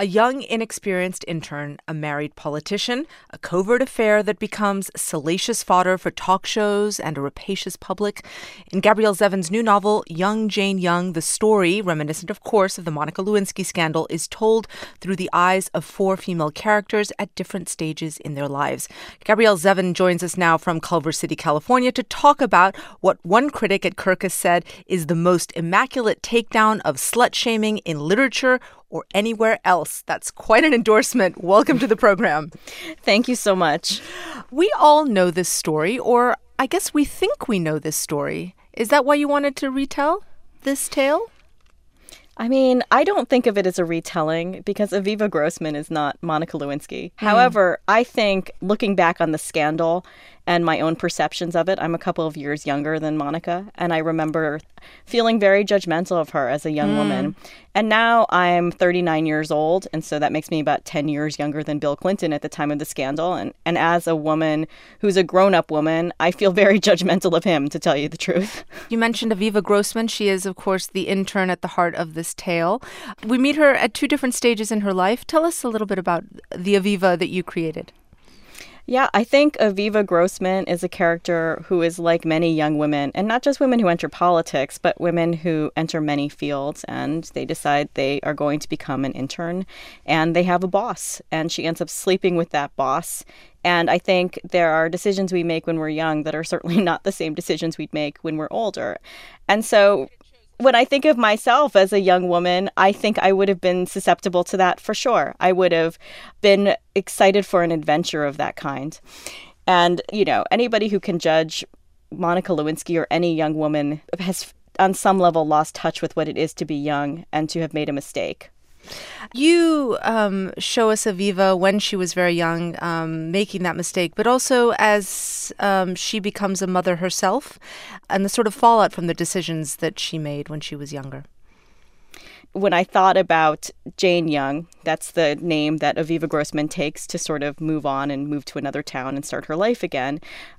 A young, inexperienced intern, a married politician, a covert affair that becomes salacious fodder for talk shows and a rapacious public. In Gabrielle Zevin's new novel, Young Jane Young, the story, reminiscent of course of the Monica Lewinsky scandal, is told through the eyes of 4 female characters at different stages in their lives. Gabrielle Zevin joins us now from Culver City, California, to talk about what one critic at Kirkus said is the most immaculate takedown of slut-shaming in literature or anywhere else. That's quite an endorsement. Welcome to the program. Thank you so much. We all know this story, or I guess we think we know this story. Is that why you wanted to retell this tale? I mean, I don't think of it as a retelling because Aviva Grossman is not Monica Lewinsky. However, I think looking back on the scandal and my own perceptions of it, I'm a couple of years younger than Monica, and I remember feeling very judgmental of her as a young woman. And now I'm 39 years old, and so that makes me about 10 years younger than Bill Clinton at the time of the scandal. And as a woman who's a grown-up woman, I feel very judgmental of him, to tell you the truth. You mentioned Aviva Grossman. She is, of course, the intern at the heart of this tale. We meet her at 2 different stages in her life. Tell us a little bit about the Aviva that you created. Yeah, I think Aviva Grossman is a character who is like many young women, and not just women who enter politics, but women who enter many fields, and they decide they are going to become an intern, and they have a boss, and she ends up sleeping with that boss. And I think there are decisions we make when we're young that are certainly not the same decisions we'd make when we're older. And so when I think of myself as a young woman, I think I would have been susceptible to that for sure. I would have been excited for an adventure of that kind. And, you know, anybody who can judge Monica Lewinsky or any young woman has on some level lost touch with what it is to be young and to have made a mistake. You show us Aviva when she was very young, making that mistake, but also as she becomes a mother herself and the sort of fallout from the decisions that she made when she was younger. When I thought about Jane Young, that's the name that Aviva Grossman takes to sort of move on and move to another town and start her life again.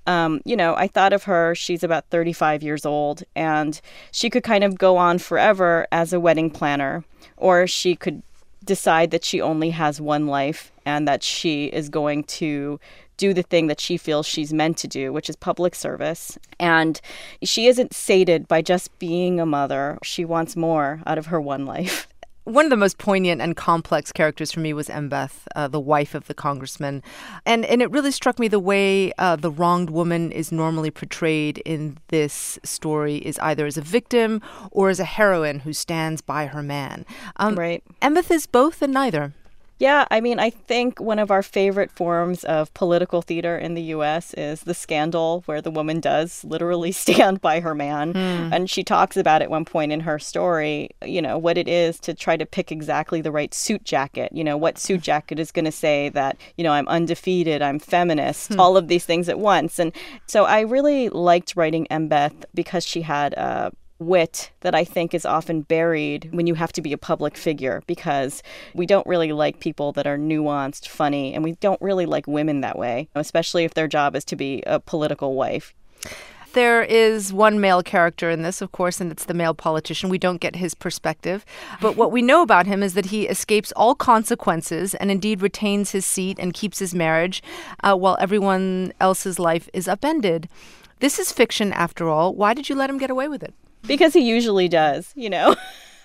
I thought of her, she's about 35 years old, and she could kind of go on forever as a wedding planner, or she could decide that she only has one life and that she is going to do the thing that she feels she's meant to do, which is public service. And she isn't sated by just being a mother. She wants more out of her one life. One of the most poignant and complex characters for me was Mbeth, the wife of the congressman. And it really struck me the way the wronged woman is normally portrayed in this story is either as a victim or as a heroine who stands by her man. Right. Mbeth is both and neither. Yeah, I mean, I think one of our favorite forms of political theater in the U.S. is the scandal where the woman does literally stand by her man. And she talks about at one point in her story, you know, what it is to try to pick exactly the right suit jacket. You know, what suit jacket is going to say that, you know, I'm undefeated, I'm feminist, all of these things at once. And so I really liked writing Mbeth because she had wit that I think is often buried when you have to be a public figure, because we don't really like people that are nuanced, funny, and we don't really like women that way, especially if their job is to be a political wife. There is one male character in this, of course, and it's the male politician. We don't get his perspective. But what we know about him is that he escapes all consequences and indeed retains his seat and keeps his marriage while everyone else's life is upended. This is fiction, after all. Why did you let him get away with it? Because he usually does, you know.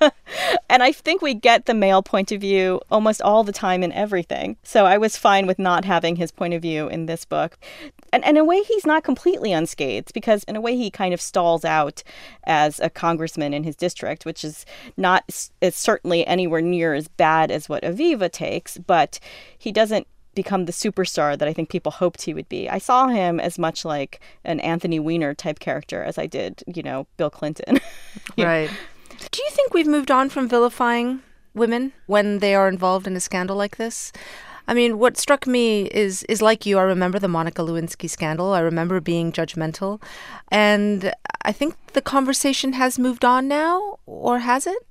And I think we get the male point of view almost all the time in everything. So I was fine with not having his point of view in this book. And in a way, he's not completely unscathed, because in a way he kind of stalls out as a congressman in his district, which is not is certainly anywhere near as bad as what Aviva takes, but he doesn't become the superstar that I think people hoped he would be. I saw him as much like an Anthony Weiner type character as I did, you know, Bill Clinton. Right. Do you think we've moved on from vilifying women when they are involved in a scandal like this? I mean, what struck me is like you, I remember the Monica Lewinsky scandal. I remember being judgmental. And I think the conversation has moved on now, or has it?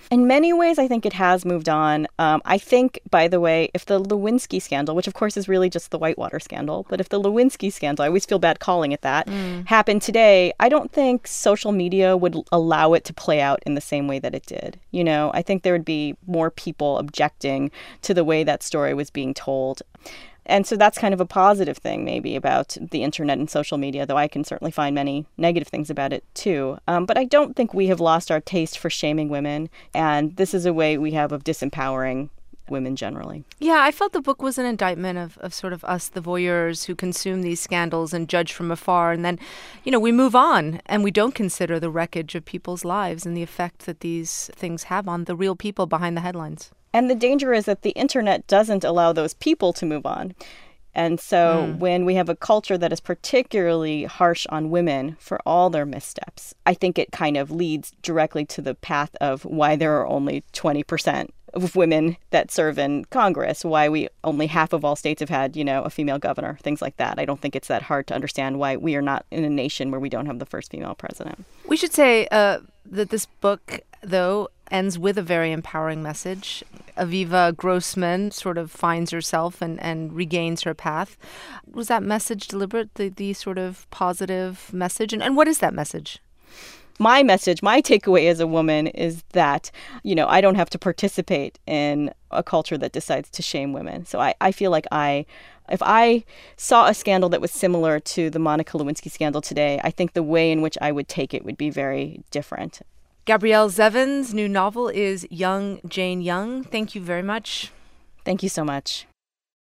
In many ways, I think it has moved on. I think, by the way, if the Lewinsky scandal, which of course is really just the Whitewater scandal, but if the Lewinsky scandal, I always feel bad calling it that, happened today, I don't think social media would allow it to play out in the same way that it did. You know, I think there would be more people objecting to the way that story was being told. And so that's kind of a positive thing maybe about the internet and social media, though I can certainly find many negative things about it too. But I don't think we have lost our taste for shaming women. And this is a way we have of disempowering women generally. Yeah, I felt the book was an indictment of sort of us, the voyeurs who consume these scandals and judge from afar. And then, you know, we move on and we don't consider the wreckage of people's lives and the effect that these things have on the real people behind the headlines. And the danger is that the internet doesn't allow those people to move on. And so when we have a culture that is particularly harsh on women for all their missteps, I think it kind of leads directly to the path of why there are only 20% of women that serve in Congress, why we only half of all states have had, you know, a female governor, things like that. I don't think it's that hard to understand why we are not in a nation where we don't have the first female president. We should say that this book, though, ends with a very empowering message. Aviva Grossman sort of finds herself and regains her path. Was that message deliberate, the sort of positive message? And what is that message? My message, my takeaway as a woman is that, you know, I don't have to participate in a culture that decides to shame women. So I feel like if I saw a scandal that was similar to the Monica Lewinsky scandal today, I think the way in which I would take it would be very different. Gabrielle Zevin's new novel is Young, Jane Young. Thank you very much. Thank you so much.